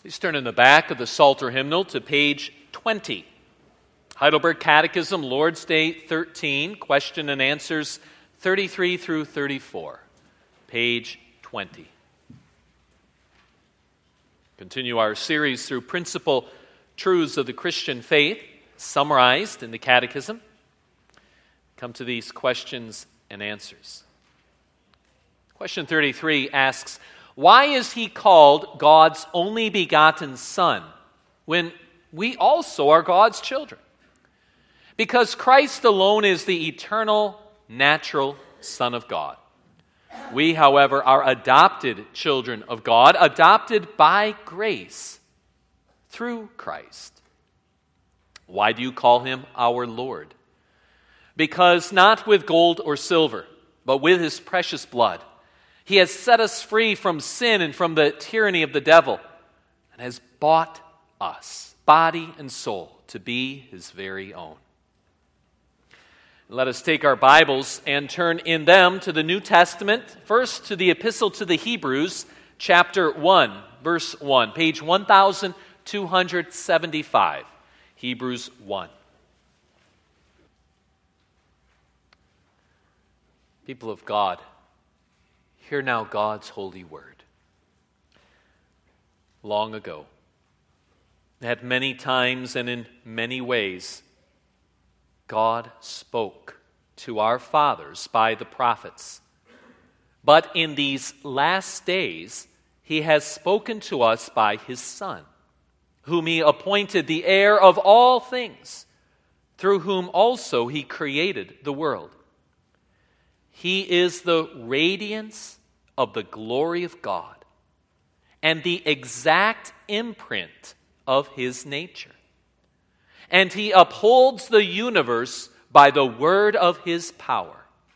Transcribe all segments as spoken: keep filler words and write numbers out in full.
Please turn in the back of the Psalter hymnal to page twenty. Heidelberg Catechism, Lord's Day thirteen, question and answers thirty-three through thirty-four. Page twenty. Continue our series through principal truths of the Christian faith, summarized in the Catechism. Come to these questions and answers. Question thirty-three asks, why is he called God's only begotten Son when we also are God's children? Because Christ alone is the eternal, natural Son of God. We, however, are adopted children of God, adopted by grace through Christ. Why do you call him our Lord? Because not with gold or silver, but with his precious blood, he has set us free from sin and from the tyranny of the devil and has bought us, body and soul, to be his very own. Let us take our Bibles and turn in them to the New Testament, first to the Epistle to the Hebrews, chapter one, verse one, page one thousand two hundred seventy-five, Hebrews one. People of God, hear now God's holy word. Long ago, at many times and in many ways, God spoke to our fathers by the prophets. But in these last days, he has spoken to us by his Son, whom he appointed the heir of all things, through whom also he created the world. He is the radiance of the glory of God and the exact imprint of his nature. And he upholds the universe by the word of his power.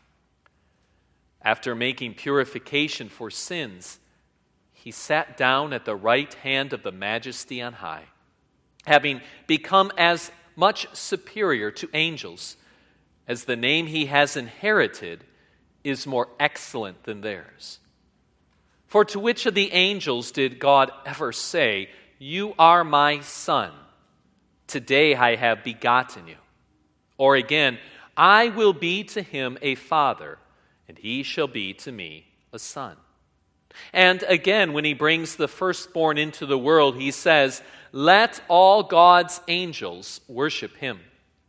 After making purification for sins, he sat down at the right hand of the Majesty on high, having become as much superior to angels as the name he has inherited is more excellent than theirs. For to which of the angels did God ever say, "You are my son, today I have begotten you"? Or again, "I will be to him a father, and he shall be to me a son"? And again, when he brings the firstborn into the world, he says, "Let all God's angels worship him."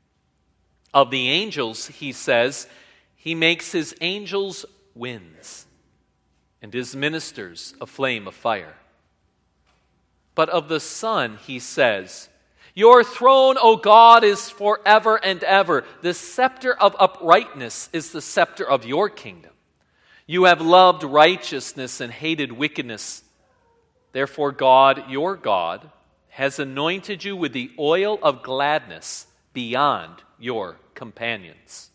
Of the angels, he says, he makes his angels winds and his ministers a flame of fire. But of the Son, he says, "Your throne, O God, is forever and ever. The scepter of uprightness is the scepter of your kingdom. You have loved righteousness and hated wickedness. Therefore God, your God, has anointed you with the oil of gladness beyond your companions."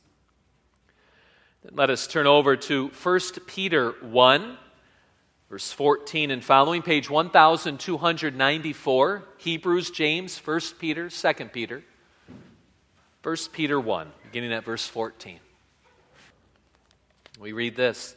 Then let us turn over to First Peter one, verse fourteen and following, page one thousand two hundred ninety-four, Hebrews, James, First Peter, Second Peter. First Peter one, beginning at verse fourteen. We read this: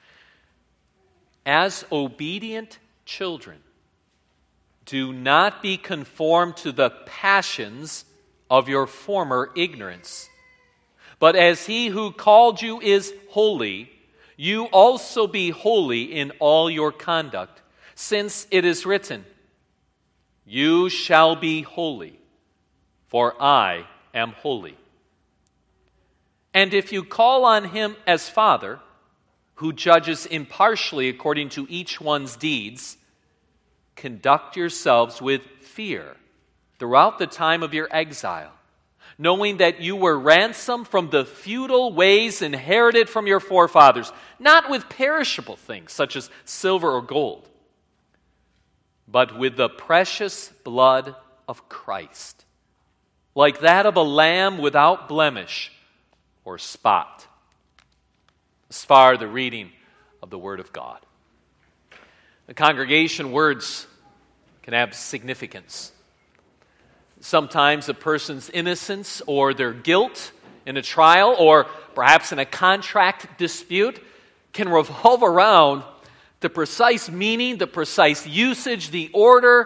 "As obedient children, do not be conformed to the passions of your former ignorance. But as he who called you is holy, you also be holy in all your conduct, since it is written, 'You shall be holy, for I am holy.' And if you call on him as Father, who judges impartially according to each one's deeds, conduct yourselves with fear throughout the time of your exile, knowing that you were ransomed from the futile ways inherited from your forefathers, not with perishable things such as silver or gold, but with the precious blood of Christ, like that of a lamb without blemish or spot." As far the reading of the Word of God. The congregation, words can have significance. Sometimes a person's innocence or their guilt in a trial or perhaps in a contract dispute can revolve around the precise meaning, the precise usage, the order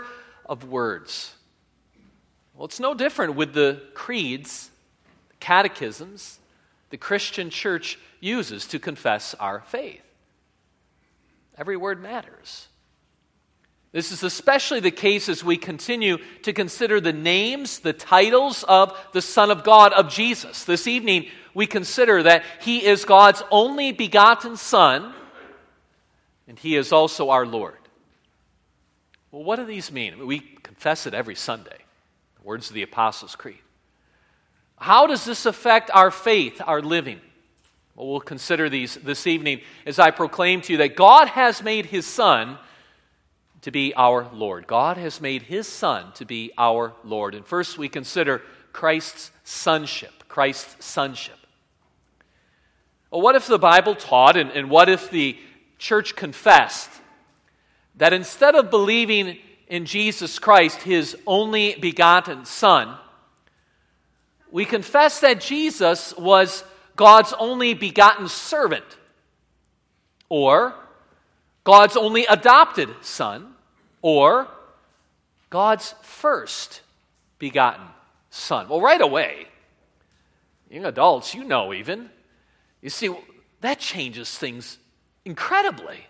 of words. Well, it's no different with the creeds, catechisms, the Christian church uses to confess our faith. Every word matters. This is especially the case as we continue to consider the names, the titles of the Son of God, of Jesus. This evening, we consider that He is God's only begotten Son, and He is also our Lord. Well, what do these mean? We confess it every Sunday, the words of the Apostles' Creed. How does this affect our faith, our living? Well, we'll consider these this evening as I proclaim to you that God has made His Son to be our Lord. God has made His Son to be our Lord. And first we consider Christ's sonship. Christ's sonship. Well, what if the Bible taught, and, and what if the church confessed, that instead of believing in Jesus Christ, His only begotten Son, we confess that Jesus was God's only begotten servant, or God's only adopted Son, or God's first begotten Son? Well, right away, young adults, you know even, you see, that changes things incredibly.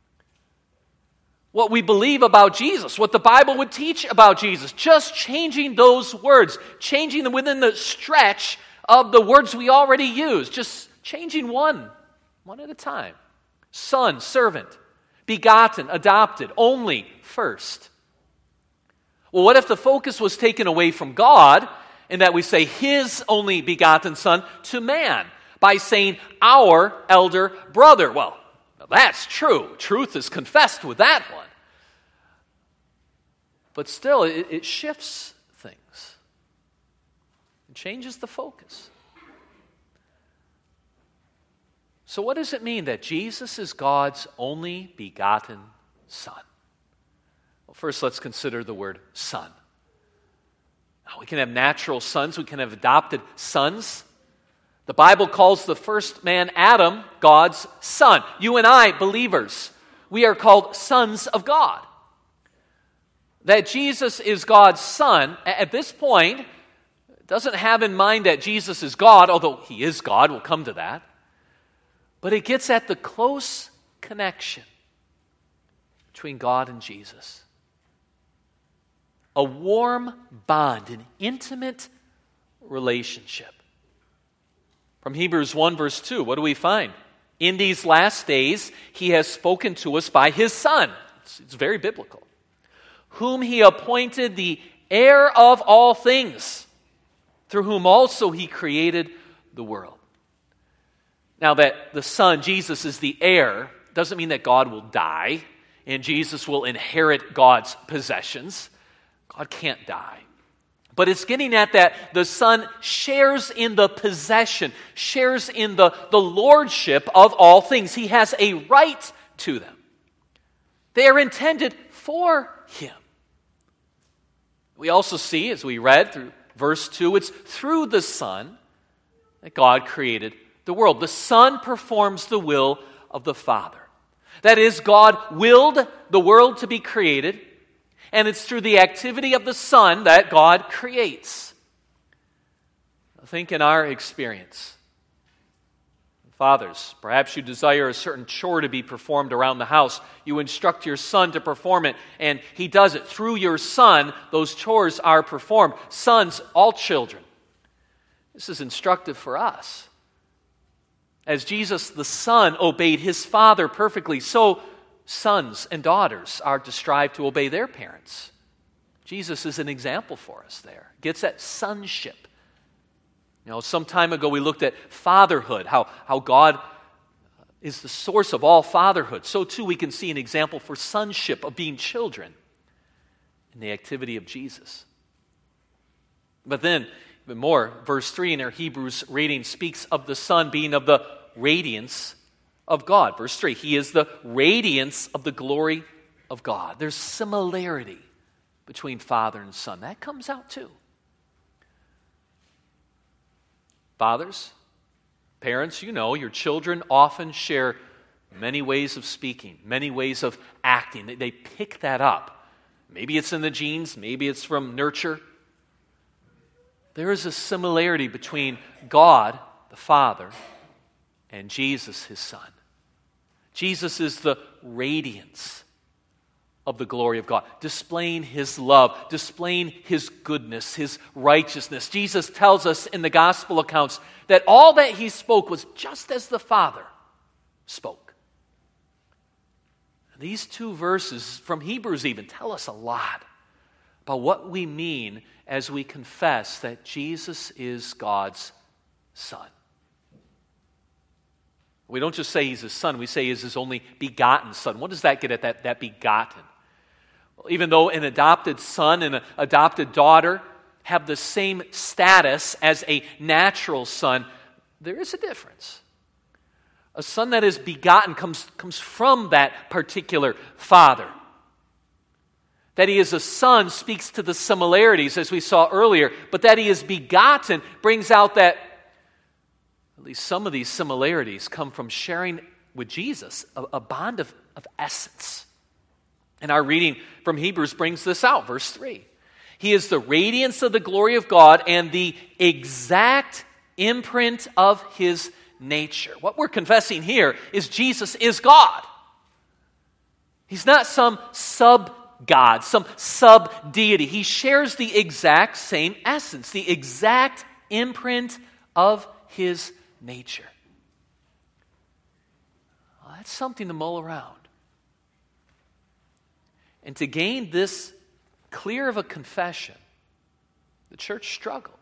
What we believe about Jesus, what the Bible would teach about Jesus, just changing those words, changing them within the stretch of the words we already use, just changing one, one at a time. Son, servant, begotten, adopted, only, first. Well, what if the focus was taken away from God, in that we say His only begotten Son, to man, by saying our elder brother? Well, that's true. Truth is confessed with that one. But still, it, it shifts things. It changes the focus. So what does it mean that Jesus is God's only begotten Son? Well, first let's consider the word son. Now, we can have natural sons, we can have adopted sons. The Bible calls the first man, Adam, God's son. You and I, believers, we are called sons of God. That Jesus is God's Son, at this point, doesn't have in mind that Jesus is God, although He is God, we'll come to that. But it gets at the close connection between God and Jesus. A warm bond, an intimate relationship. From Hebrews one verse two, what do we find? In these last days, He has spoken to us by His Son. It's, it's very biblical. Whom He appointed the heir of all things, through whom also He created the world. Now that the Son, Jesus, is the heir, doesn't mean that God will die and Jesus will inherit God's possessions. God can't die. But it's getting at that the Son shares in the possession, shares in the, the lordship of all things. He has a right to them. They are intended for Him. We also see, as we read through verse two, it's through the Son that God created the world. The Son performs the will of the Father. That is, God willed the world to be created, and it's through the activity of the Son that God creates. Think in our experience. Fathers, perhaps you desire a certain chore to be performed around the house. You instruct your son to perform it, and he does it. Through your son, those chores are performed. Sons, all children. This is instructive for us. As Jesus, the Son, obeyed His Father perfectly, so sons and daughters are to strive to obey their parents. Jesus is an example for us there. Gets that sonship. You know, some time ago we looked at fatherhood, how, how God is the source of all fatherhood. So too we can see an example for sonship, of being children, in the activity of Jesus. But then, even more, verse three in our Hebrews reading speaks of the Son being of the radiance of God. Verse three, He is the radiance of the glory of God. There's similarity between Father and Son. That comes out too. Fathers, parents, you know, your children often share many ways of speaking, many ways of acting. They, they pick that up. Maybe it's in the genes, maybe it's from nurture. There is a similarity between God, the Father, and Jesus, his Son. Jesus is the radiance of the glory of God, displaying his love, displaying his goodness, his righteousness. Jesus tells us in the gospel accounts that all that he spoke was just as the Father spoke. These two verses from Hebrews even tell us a lot about what we mean as we confess that Jesus is God's Son. We don't just say he's his son, we say he's his only begotten son. What does that get at, that, that begotten? Well, even though an adopted son and an adopted daughter have the same status as a natural son, there is a difference. A son that is begotten comes, comes from that particular father. That he is a son speaks to the similarities, as we saw earlier, but that he is begotten brings out that at least some of these similarities come from sharing with Jesus a, a bond of, of essence. And our reading from Hebrews brings this out, verse three. He is the radiance of the glory of God and the exact imprint of his nature. What we're confessing here is Jesus is God. He's not some sub-God, some sub-deity. He shares the exact same essence, the exact imprint of his nature. Well, that's something to mull around. And to gain this clear of a confession, the church struggled.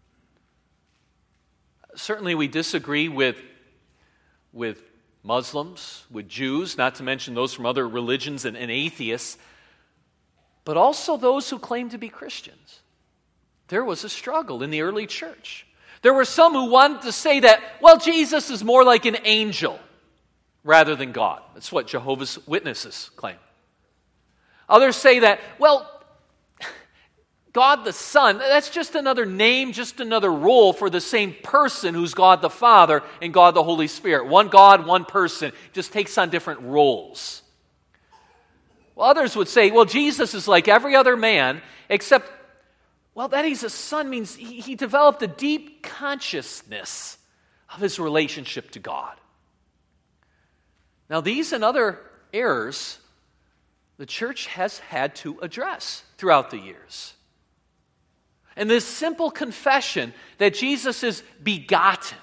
Certainly we disagree with, with Muslims, with Jews, not to mention those from other religions and, and atheists, but also those who claim to be Christians. There was a struggle in the early church. There were some who wanted to say that, well, Jesus is more like an angel rather than God. That's what Jehovah's Witnesses claim. Others say that, well, God the Son, that's just another name, just another role for the same person who's God the Father and God the Holy Spirit. One God, one person, just takes on different roles. Well, others would say, well, Jesus is like every other man, except, well, that he's a son means he, he developed a deep consciousness of his relationship to God. Now, these and other errors the church has had to address throughout the years. And this simple confession that Jesus is begotten,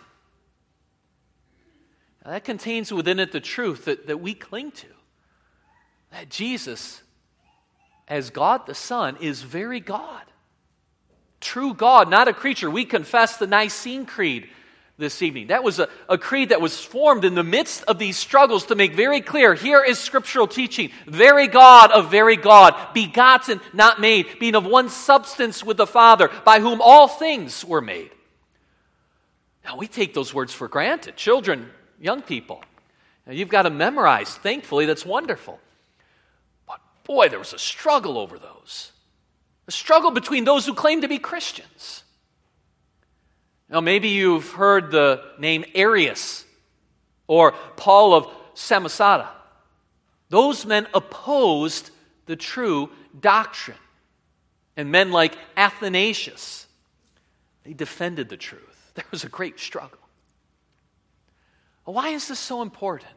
that contains within it the truth that, that we cling to. That Jesus, as God the Son, is very God. True God, not a creature. We confess the Nicene Creed this evening. That was a, a creed that was formed in the midst of these struggles to make very clear, here is scriptural teaching. Very God of very God, begotten, not made, being of one substance with the Father, by whom all things were made. Now we take those words for granted. Children, young people, now, you've got to memorize. Thankfully, that's wonderful. But boy, there was a struggle over those. A struggle between those who claim to be Christians. Now, maybe you've heard the name Arius or Paul of Samosata. Those men opposed the true doctrine. And men like Athanasius, they defended the truth. There was a great struggle. Well, why is this so important?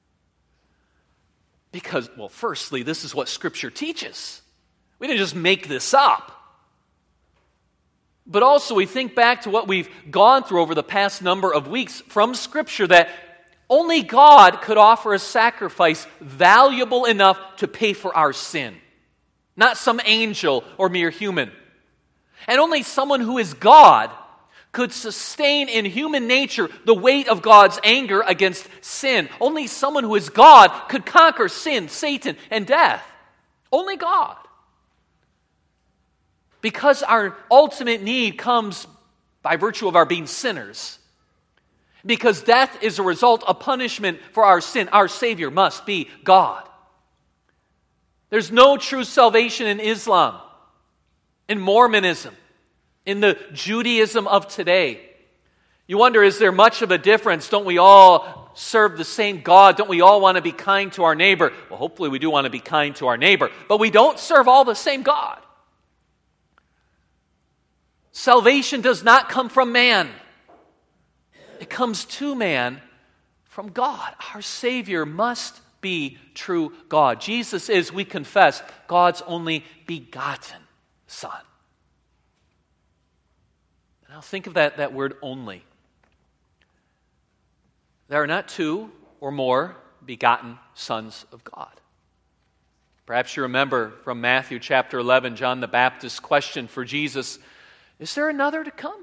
Because, well, firstly, this is what Scripture teaches. We didn't just make this up. But also we think back to what we've gone through over the past number of weeks from Scripture, that only God could offer a sacrifice valuable enough to pay for our sin. Not some angel or mere human. And only someone who is God could sustain in human nature the weight of God's anger against sin. Only someone who is God could conquer sin, Satan, and death. Only God. Because our ultimate need comes by virtue of our being sinners. Because death is a result of punishment for our sin. Our Savior must be God. There's no true salvation in Islam, in Mormonism, in the Judaism of today. You wonder, is there much of a difference? Don't we all serve the same God? Don't we all want to be kind to our neighbor? Well, hopefully we do want to be kind to our neighbor, but we don't serve all the same God. Salvation does not come from man. It comes to man from God. Our Savior must be true God. Jesus is, we confess, God's only begotten Son. Now think of that, that word only. There are not two or more begotten sons of God. Perhaps you remember from Matthew chapter eleven, John the Baptist's question for Jesus, is there another to come?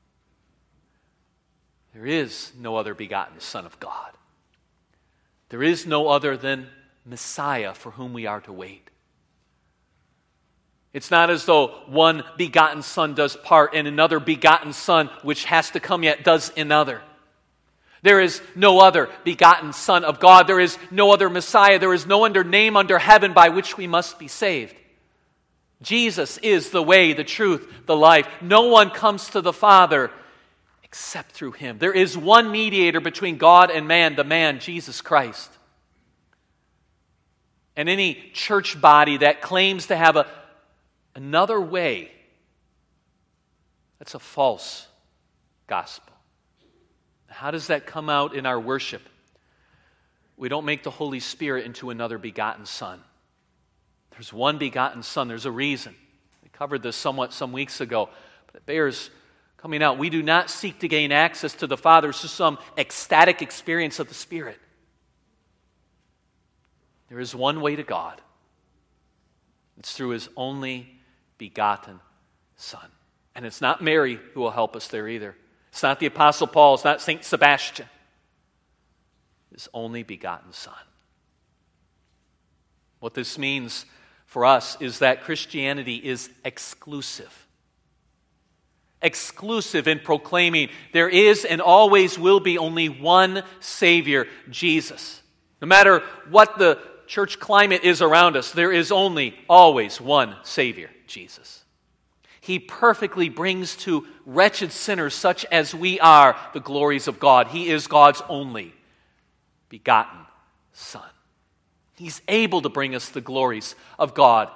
There is no other begotten Son of God. There is no other than Messiah for whom we are to wait. It's not as though one begotten Son does part and another begotten Son, which has to come yet, does another. There is no other begotten Son of God. There is no other Messiah. There is no other name under heaven by which we must be saved. Jesus is the way, the truth, the life. No one comes to the Father except through Him. There is one mediator between God and man, the man, Jesus Christ. And any church body that claims to have a, another way, that's a false gospel. How does that come out in our worship? We don't make the Holy Spirit into another begotten Son. There's one begotten Son. There's a reason. We covered this somewhat some weeks ago, but it bears coming out. We do not seek to gain access to the Father through some ecstatic experience of the Spirit. There is one way to God. It's through His only begotten Son. And it's not Mary who will help us there either. It's not the Apostle Paul. It's not Saint Sebastian. His only begotten Son. What this means for us is that Christianity is exclusive. Exclusive in proclaiming there is and always will be only one Savior, Jesus. No matter what the church climate is around us, there is only, always one Savior, Jesus. He perfectly brings to wretched sinners such as we are the glories of God. He is God's only begotten Son. He's able to bring us the glories of God.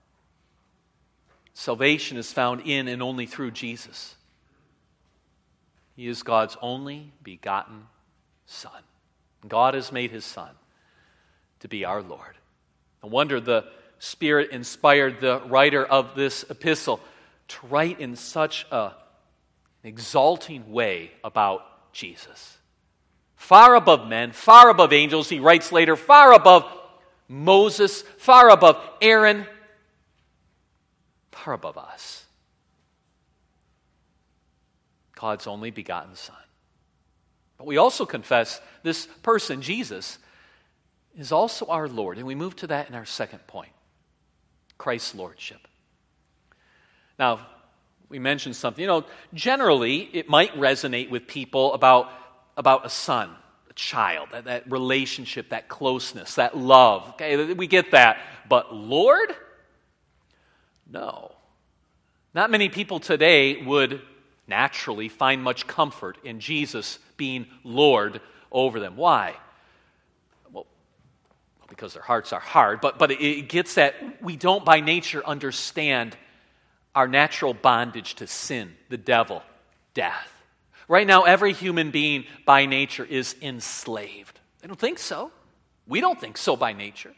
Salvation is found in and only through Jesus. He is God's only begotten Son. God has made His Son to be our Lord. No wonder the Spirit inspired the writer of this epistle to write in such a, an exalting way about Jesus. Far above men, far above angels, he writes later, far above Moses, far above Aaron, far above us. God's only begotten Son. But we also confess this person, Jesus, is also our Lord. And we move to that in our second point, Christ's Lordship. Now, we mentioned something. You know, generally, it might resonate with people about, about a son, a child, that, that relationship, that closeness, that love. Okay, we get that. But Lord? No. Not many people today would naturally find much comfort in Jesus being Lord over them. Why? Well, because their hearts are hard, but, but it gets that we don't by nature understand our natural bondage to sin, the devil, death. Right now, every human being by nature is enslaved. They don't think so. We don't think so by nature.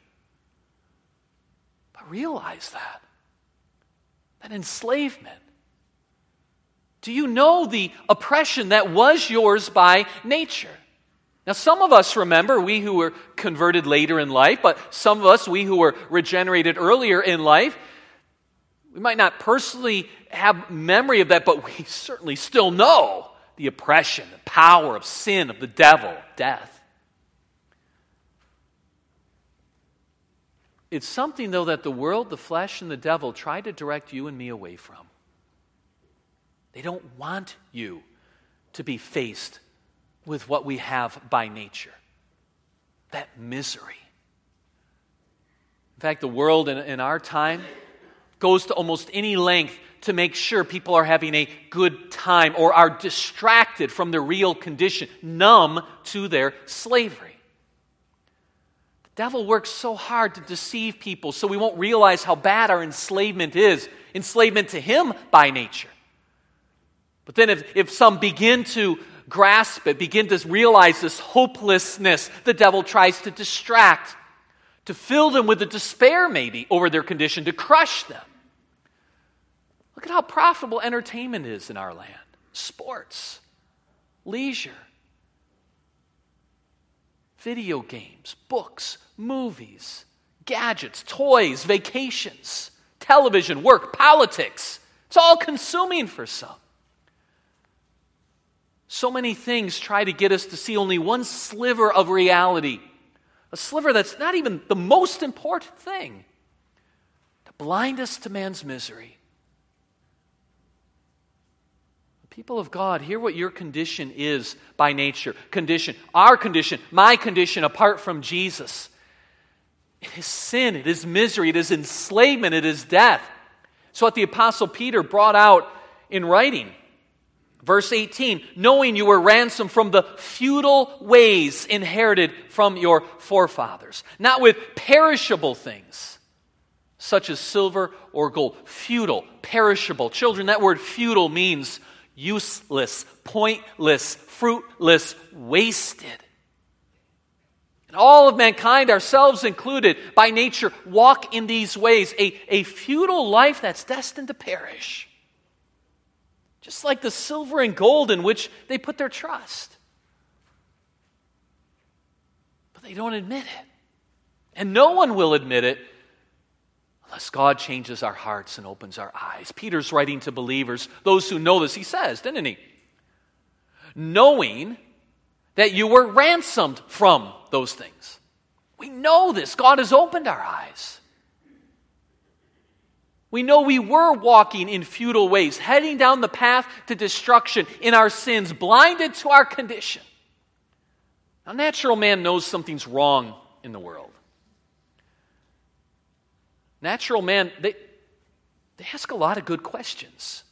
But realize that. That enslavement. Do you know the oppression that was yours by nature? Now, some of us remember, we who were converted later in life, but some of us, we who were regenerated earlier in life, we might not personally have memory of that, but we certainly still know the oppression, the power of sin, of the devil, death. It's something, though, that the world, the flesh, and the devil try to direct you and me away from. They don't want you to be faced with what we have by nature, that misery. In fact, the world in, in our time goes to almost any length to make sure people are having a good time or are distracted from their real condition, numb to their slavery. The devil works so hard to deceive people so we won't realize how bad our enslavement is. Enslavement to him by nature. But then if, if some begin to grasp it, begin to realize this hopelessness, the devil tries to distract, to fill them with a despair maybe over their condition, to crush them. Look at how profitable entertainment is in our land. Sports, leisure, video games, books, movies, gadgets, toys, vacations, television, work, politics. It's all consuming for some. So many things try to get us to see only one sliver of reality. A sliver that's not even the most important thing. To blind us to man's misery. People of God, hear what your condition is by nature. Condition, our condition, my condition apart from Jesus. It is sin, it is misery, it is enslavement, it is death. So what the Apostle Peter brought out in writing. Verse eighteen, knowing you were ransomed from the futile ways inherited from your forefathers, not with perishable things, such as silver or gold. Futile, perishable. Children, that word futile means useless, pointless, fruitless, wasted. And all of mankind, ourselves included, by nature, walk in these ways, a, a futile life that's destined to perish. Just like the silver and gold in which they put their trust. But they don't admit it. And no one will admit it unless God changes our hearts and opens our eyes. Peter's writing to believers, those who know this, he says, didn't he? Knowing that you were ransomed from those things. We know this. God has opened our eyes. We know we were walking in futile ways, heading down the path to destruction in our sins, blinded to our condition. Now, natural man knows something's wrong in the world. Natural man, they, they ask a lot of good questions.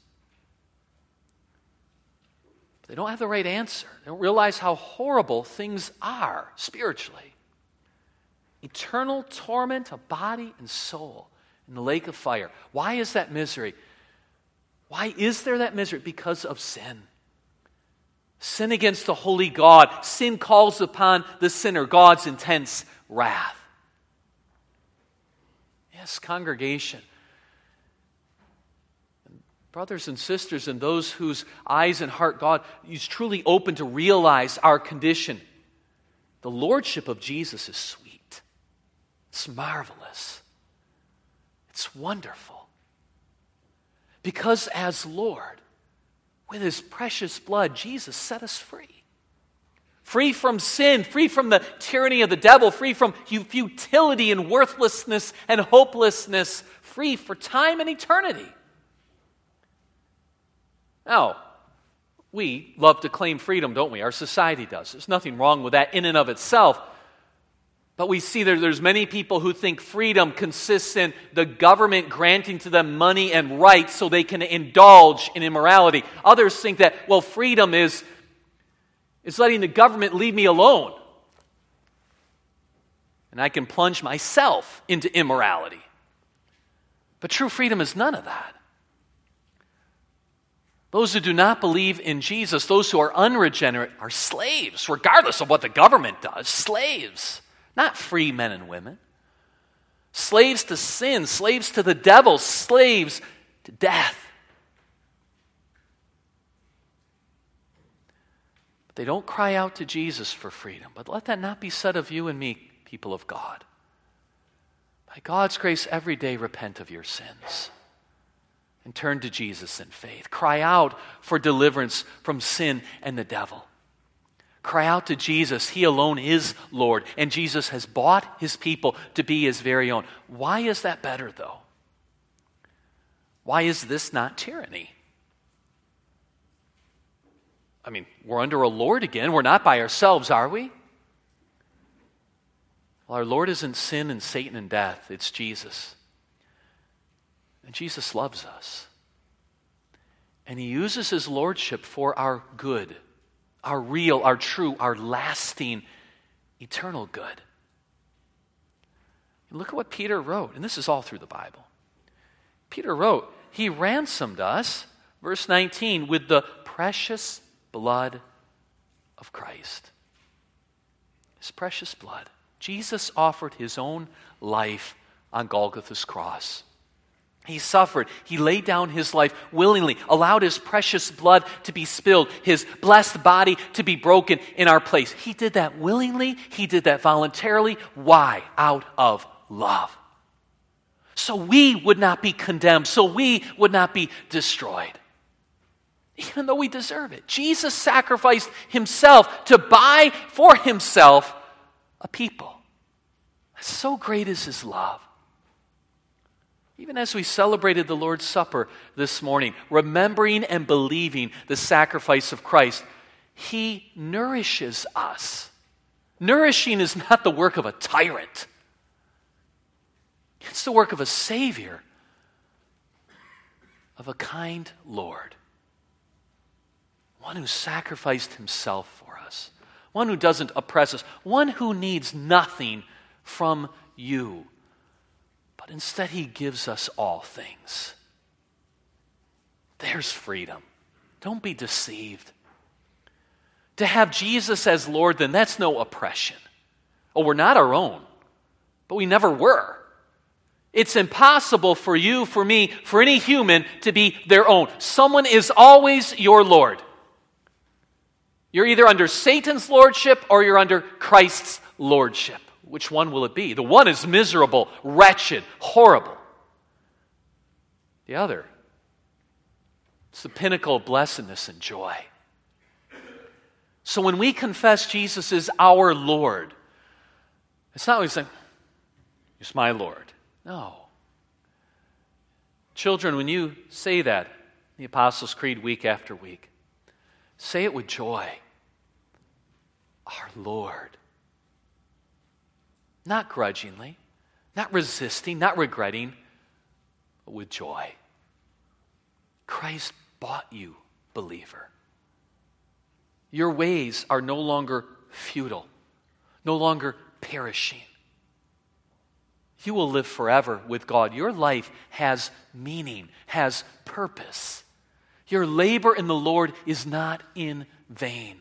But they don't have the right answer. They don't realize how horrible things are spiritually. Eternal torment of body and soul in the lake of fire. Why is that misery? Why is there that misery? Because of sin. Sin against the holy God. Sin calls upon the sinner, God's intense wrath. Yes, congregation. Brothers and sisters, and those whose eyes and heart God is truly open to realize our condition. The lordship of Jesus is sweet. It's marvelous. It's wonderful. Because as Lord, with his precious blood, Jesus set us free. Free from sin, free from the tyranny of the devil, free from futility and worthlessness and hopelessness, free for time and eternity. Now, we love to claim freedom, don't we? Our society does. There's nothing wrong with that in and of itself. But we see that there's many people who think freedom consists in the government granting to them money and rights so they can indulge in immorality. Others think that, well, freedom is, is letting the government leave me alone. And I can plunge myself into immorality. But true freedom is none of that. Those who do not believe in Jesus, those who are unregenerate, are slaves, regardless of what the government does. Slaves. Not free men and women. Slaves to sin, slaves to the devil, slaves to death. But they don't cry out to Jesus for freedom. But let that not be said of you and me, people of God. By God's grace, every day repent of your sins and turn to Jesus in faith. Cry out for deliverance from sin and the devil. Cry out to Jesus. He alone is Lord. And Jesus has bought his people to be his very own. Why is that better, though? Why is this not tyranny? I mean, we're under a Lord again. We're not by ourselves, are we? Well, our Lord isn't sin and Satan and death. It's Jesus. And Jesus loves us. And he uses his lordship for our good, our real, our true, our lasting, eternal good. And look at what Peter wrote, and this is all through the Bible. Peter wrote, he ransomed us, verse nineteen, with the precious blood of Christ. His precious blood. Jesus offered his own life on Golgotha's cross. He suffered. He laid down his life willingly, allowed his precious blood to be spilled, his blessed body to be broken in our place. He did that willingly. He did that voluntarily. Why? Out of love. So we would not be condemned, so we would not be destroyed. Even though we deserve it. Jesus sacrificed himself to buy for himself a people. So great is his love. Even as we celebrated the Lord's Supper this morning, remembering and believing the sacrifice of Christ, he nourishes us. Nourishing is not the work of a tyrant. It's the work of a Savior, of a kind Lord. One who sacrificed himself for us. One who doesn't oppress us. One who needs nothing from you. But instead he gives us all things. There's freedom. Don't be deceived. To have Jesus as Lord, then that's no oppression. Oh, we're not our own, but we never were. It's impossible for you, for me, for any human to be their own. Someone is always your Lord. You're either under Satan's lordship or you're under Christ's lordship. Which one will it be? The one is miserable, wretched, horrible. The other, it's the pinnacle of blessedness and joy. So when we confess Jesus is our Lord, it's not always saying, "He's my Lord." No. Children, when you say that, the Apostles' Creed week after week, say it with joy. Our Lord. Not grudgingly, not resisting, not regretting, but with joy. Christ bought you, believer. Your ways are no longer futile, no longer perishing. You will live forever with God. Your life has meaning, has purpose. Your labor in the Lord is not in vain.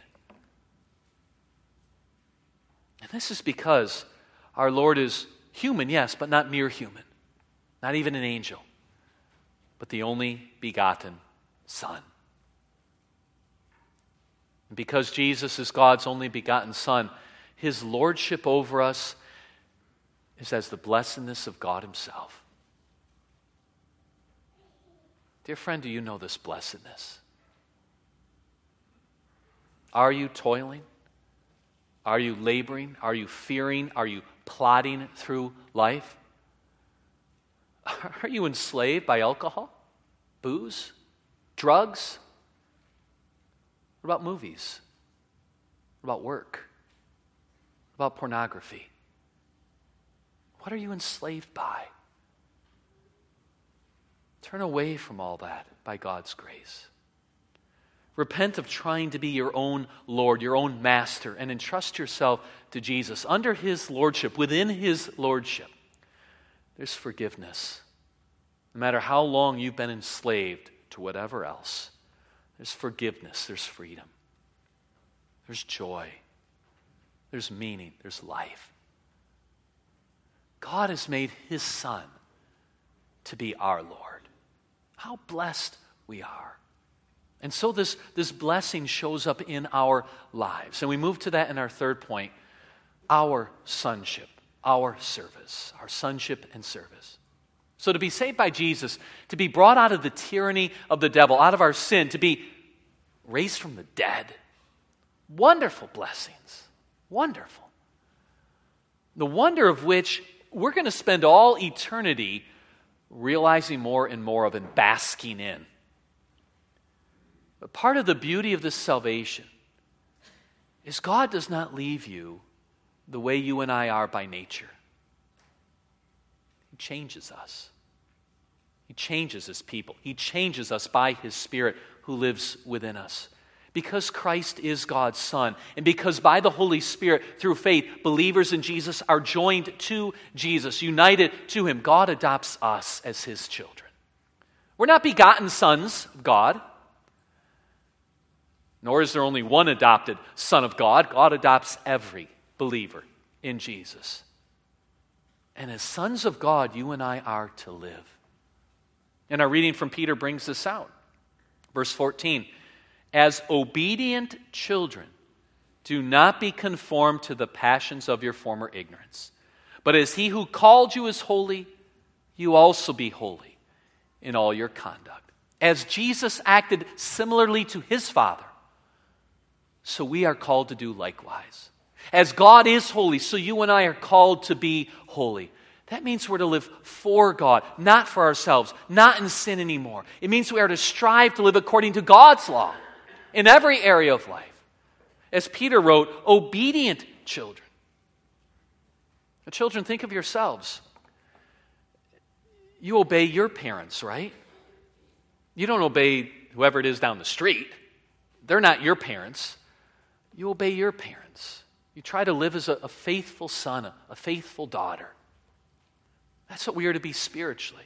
And this is because our Lord is human, yes, but not mere human. Not even an angel, but the only begotten Son. And because Jesus is God's only begotten Son, his lordship over us is as the blessedness of God himself. Dear friend, do you know this blessedness? Are you toiling? Are you laboring? Are you fearing? Are you plodding through life? Are you enslaved by alcohol, booze, drugs? What about movies? What about work? What about pornography? What are you enslaved by? Turn away from all that by God's grace. Repent of trying to be your own Lord, your own master, and entrust yourself to Jesus. Under his lordship, within his lordship, there's forgiveness. No matter how long you've been enslaved to whatever else, there's forgiveness, there's freedom, there's joy, there's meaning, there's life. God has made his Son to be our Lord. How blessed we are. And so this, this blessing shows up in our lives. And we move to that in our third point, our sonship, our service, our sonship and service. So to be saved by Jesus, to be brought out of the tyranny of the devil, out of our sin, to be raised from the dead, wonderful blessings, wonderful. The wonder of which we're going to spend all eternity realizing more and more of and basking in. But part of the beauty of this salvation is God does not leave you the way you and I are by nature. He changes us. He changes his people. He changes us by his Spirit who lives within us. Because Christ is God's Son, and because by the Holy Spirit, through faith, believers in Jesus are joined to Jesus, united to Him, God adopts us as His children. We're not begotten sons of God, nor is there only one adopted son of God. God adopts every believer in Jesus. And as sons of God, you and I are to live. And our reading from Peter brings this out. Verse fourteen, as obedient children, do not be conformed to the passions of your former ignorance. But as He who called you is holy, you also be holy in all your conduct. As Jesus acted similarly to His Father, so we are called to do likewise. As God is holy, so you and I are called to be holy. That means we're to live for God, not for ourselves, not in sin anymore. It means we are to strive to live according to God's law in every area of life. As Peter wrote, obedient children. Now, children, think of yourselves. You obey your parents, right? You don't obey whoever it is down the street. They're not your parents. You obey your parents. You try to live as a, a faithful son, a, a faithful daughter. That's what we are to be spiritually.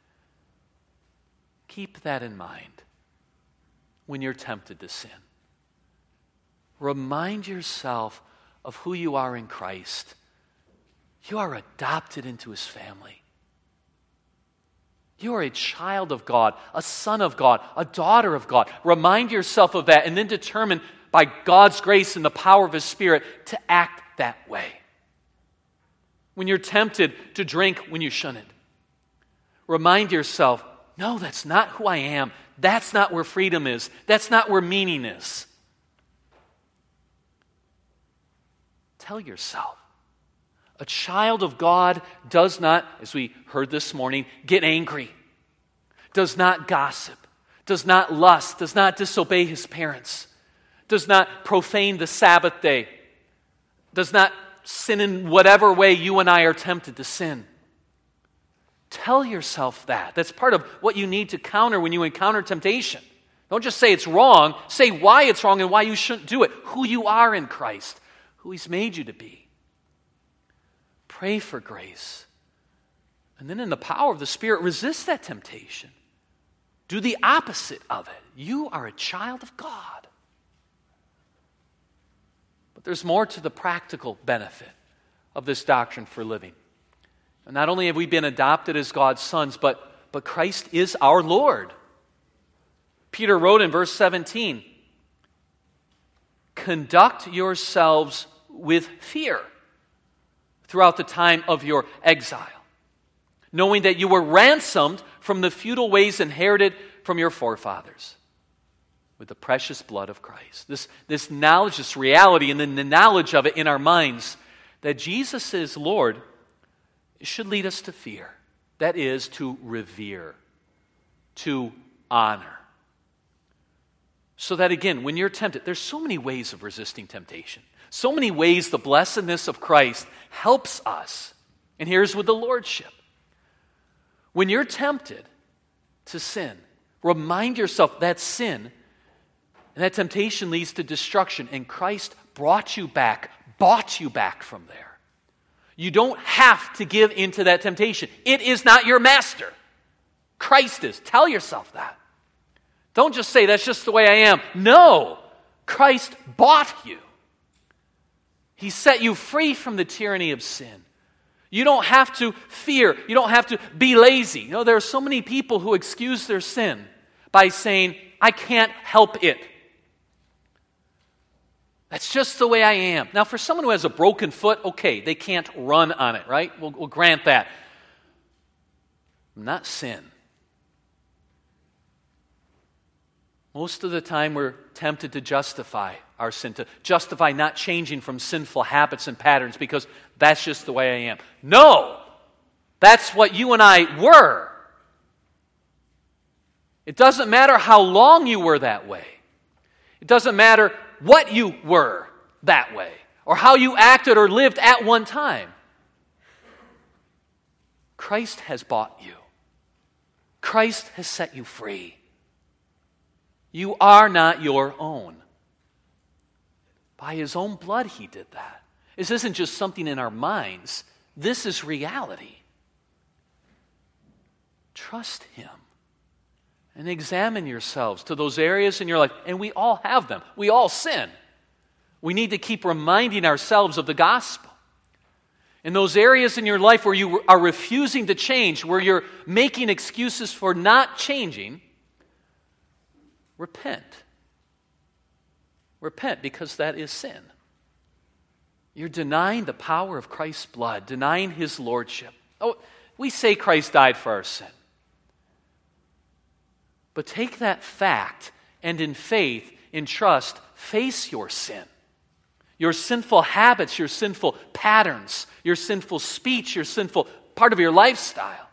Keep that in mind when you're tempted to sin. Remind yourself of who you are in Christ. You are adopted into His family. You are a child of God, a son of God, a daughter of God. Remind yourself of that and then determine by God's grace and the power of His Spirit to act that way. When you're tempted to drink when you shouldn't, remind yourself, no, that's not who I am. That's not where freedom is. That's not where meaning is. Tell yourself, a child of God does not, as we heard this morning, get angry, does not gossip, does not lust, does not disobey his parents, does not profane the Sabbath day, does not sin in whatever way you and I are tempted to sin. Tell yourself that. That's part of what you need to counter when you encounter temptation. Don't just say it's wrong. Say why it's wrong and why you shouldn't do it. Who you are in Christ. Who He's made you to be. Pray for grace. And then in the power of the Spirit, resist that temptation. Do the opposite of it. You are a child of God. But there's more to the practical benefit of this doctrine for living. And not only have we been adopted as God's sons, but, but Christ is our Lord. Peter wrote in verse seventeen, conduct yourselves with fear throughout the time of your exile, knowing that you were ransomed from the futile ways inherited from your forefathers with the precious blood of Christ. This, this knowledge, this reality, and then the knowledge of it in our minds that Jesus is Lord should lead us to fear. That is, to revere, to honor. So that again, when you're tempted, there's so many ways of resisting temptation. So many ways the blessedness of Christ helps us. And here's with the Lordship. When you're tempted to sin, remind yourself that sin and that temptation leads to destruction. And Christ brought you back, bought you back from there. You don't have to give into that temptation. It is not your master. Christ is. Tell yourself that. Don't just say, that's just the way I am. No. Christ bought you. He set you free from the tyranny of sin. You don't have to fear. You don't have to be lazy. You know, there are so many people who excuse their sin by saying, I can't help it. That's just the way I am. Now, for someone who has a broken foot, okay, they can't run on it, right? We'll, we'll grant that. Not sin. Most of the time we're tempted to justify our sin, to justify not changing from sinful habits and patterns because that's just the way I am. No! That's what you and I were. It doesn't matter how long you were that way. It doesn't matter what you were that way or how you acted or lived at one time. Christ has bought you. Christ has set you free. You are not your own. By his own blood he did that. This isn't just something in our minds. This is reality. Trust him. And examine yourselves to those areas in your life. And we all have them. We all sin. We need to keep reminding ourselves of the gospel. In those areas in your life where you are refusing to change, where you're making excuses for not changing, repent. Repent, because that is sin. You're denying the power of Christ's blood, denying his lordship. Oh, we say Christ died for our sin. But take that fact and in faith, in trust, face your sin. Your sinful habits, your sinful patterns, your sinful speech, your sinful part of your lifestyle.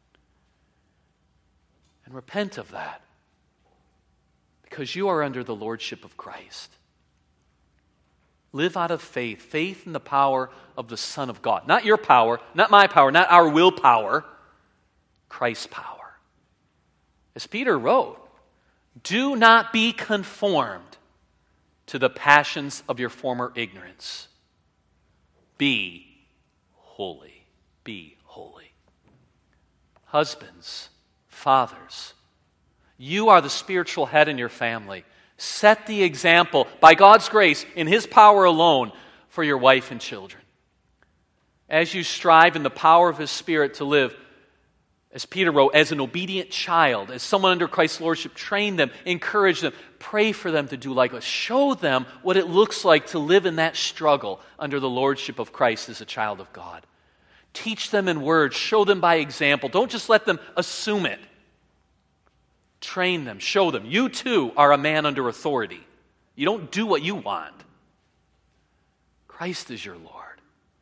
And repent of that. Because you are under the lordship of Christ. Live out of faith. Faith in the power of the Son of God. Not your power, not my power, not our willpower. Christ's power. As Peter wrote, do not be conformed to the passions of your former ignorance. Be holy. Be holy. Husbands, fathers, you are the spiritual head in your family. Set the example, by God's grace, in his power alone, for your wife and children. As you strive in the power of his Spirit to live, as Peter wrote, as an obedient child, as someone under Christ's lordship, train them, encourage them, pray for them to do likewise. Show them what it looks like to live in that struggle under the lordship of Christ as a child of God. Teach them in words, show them by example. Don't just let them assume it. Train them, show them. You too are a man under authority. You don't do what you want. Christ is your Lord.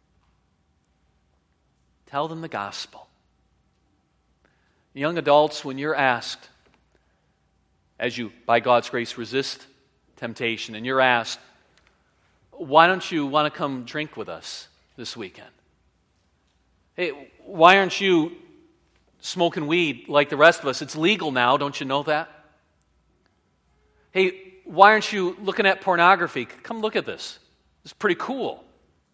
Tell them the gospel. Young adults, when you're asked, as you, by God's grace, resist temptation, and you're asked, why don't you want to come drink with us this weekend? Hey, why aren't you smoking weed like the rest of us? It's legal now, don't you know that? Hey, why aren't you looking at pornography? Come look at this. It's pretty cool.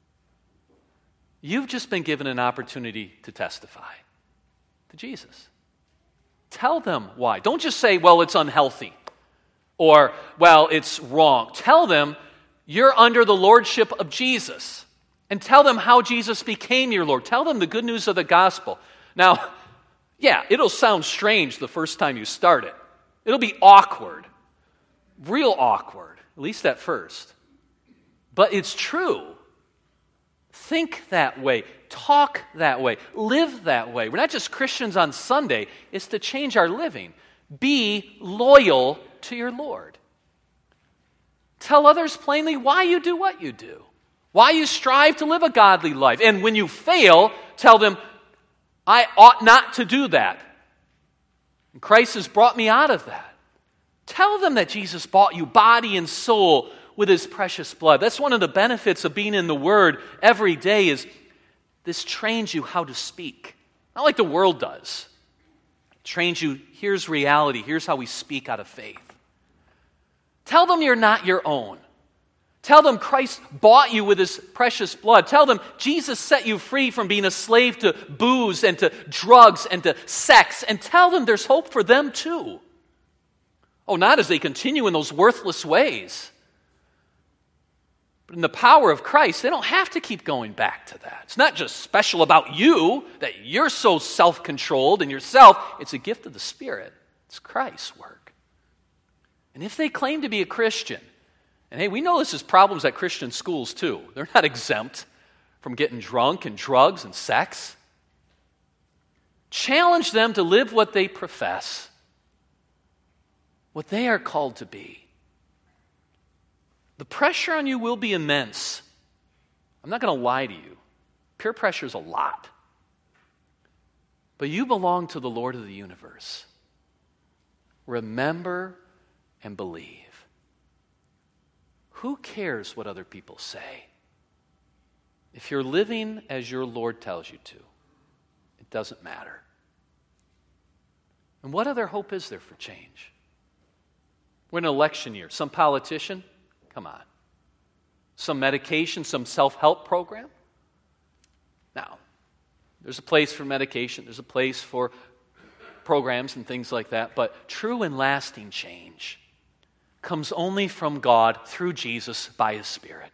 You've just been given an opportunity to testify to Jesus. Tell them why. Don't just say, well, it's unhealthy, or, well, it's wrong. Tell them you're under the lordship of Jesus, and tell them how Jesus became your Lord. Tell them the good news of the gospel. Now, yeah, it'll sound strange the first time you start it. It'll be awkward, real awkward, at least at first. But it's true. Think that way. Talk that way. Live that way. We're not just Christians on Sunday. It's to change our living. Be loyal to your Lord. Tell others plainly why you do what you do. Why you strive to live a godly life. And when you fail, tell them, I ought not to do that. And Christ has brought me out of that. Tell them that Jesus bought you body and soul with his precious blood. That's one of the benefits of being in the Word every day, is this trains you how to speak. Not like the world does. It trains you, here's reality, here's how we speak out of faith. Tell them you're not your own. Tell them Christ bought you with his precious blood. Tell them Jesus set you free from being a slave to booze and to drugs and to sex. And tell them there's hope for them too. Oh, not as they continue in those worthless ways. But in the power of Christ, they don't have to keep going back to that. It's not just special about you, that you're so self-controlled in yourself. It's a gift of the Spirit. It's Christ's work. And if they claim to be a Christian, and hey, we know this is problems at Christian schools too. They're not exempt from getting drunk and drugs and sex. Challenge them to live what they profess, what they are called to be. The pressure on you will be immense. I'm not going to lie to you. Peer pressure is a lot. But you belong to the Lord of the universe. Remember and believe. Who cares what other people say? If you're living as your Lord tells you to, it doesn't matter. And what other hope is there for change? We're in an election year. Some politician? Come on. Some medication, some self-help program? Now, there's a place for medication, there's a place for programs and things like that, but true and lasting change comes only from God through Jesus by His Spirit.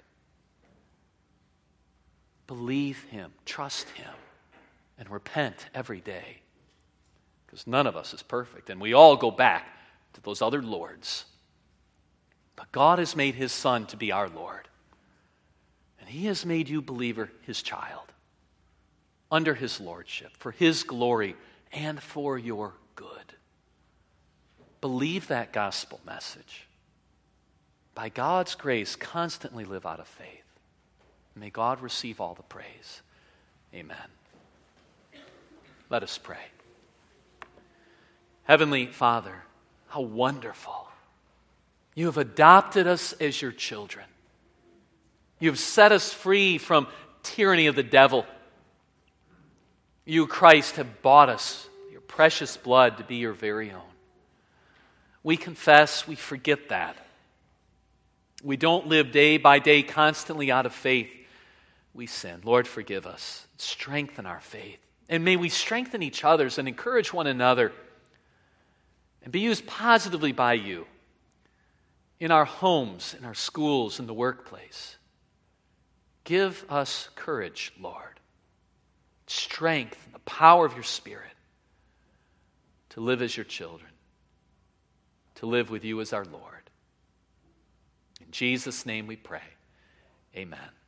Believe Him, trust Him, and repent every day. Because none of us is perfect, and we all go back to those other lords. But God has made His Son to be our Lord. And He has made you, believer, His child, under His lordship, for His glory and for your good. Believe that gospel message. By God's grace, constantly live out of faith. May God receive all the praise. Amen. Let us pray. Heavenly Father, how wonderful. You have adopted us as your children. You have set us free from tyranny of the devil. You, Christ, have bought us with your precious blood to be your very own. We confess we forget that. We don't live day by day constantly out of faith. We sin. Lord, forgive us. Strengthen our faith. And may we strengthen each other's and encourage one another and be used positively by you in our homes, in our schools, in the workplace. Give us courage, Lord, strength, the power of your Spirit to live as your children, to live with you as our Lord. In Jesus' name we pray. Amen.